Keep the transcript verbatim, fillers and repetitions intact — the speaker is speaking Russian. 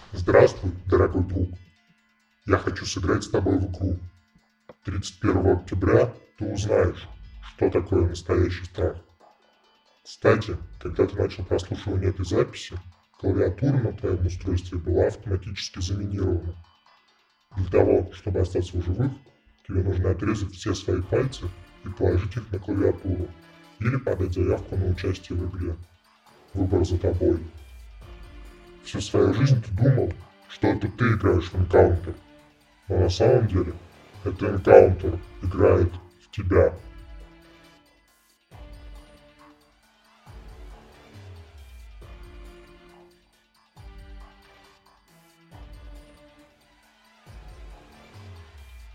Здравствуй, дорогой друг. Я хочу сыграть с тобой в игру. тридцать первого октября ты узнаешь, что такое настоящий страх. Кстати, когда ты начал прослушивание этой записи, клавиатура на твоем устройстве была автоматически заминирована. Для того, чтобы остаться в живых, тебе нужно отрезать все свои пальцы и положить их на клавиатуру, или подать заявку на участие в игре. Выбор за тобой. Всю свою жизнь ты думал, что это ты играешь в энкаунтер, но на самом деле это энкаунтер играет в тебя.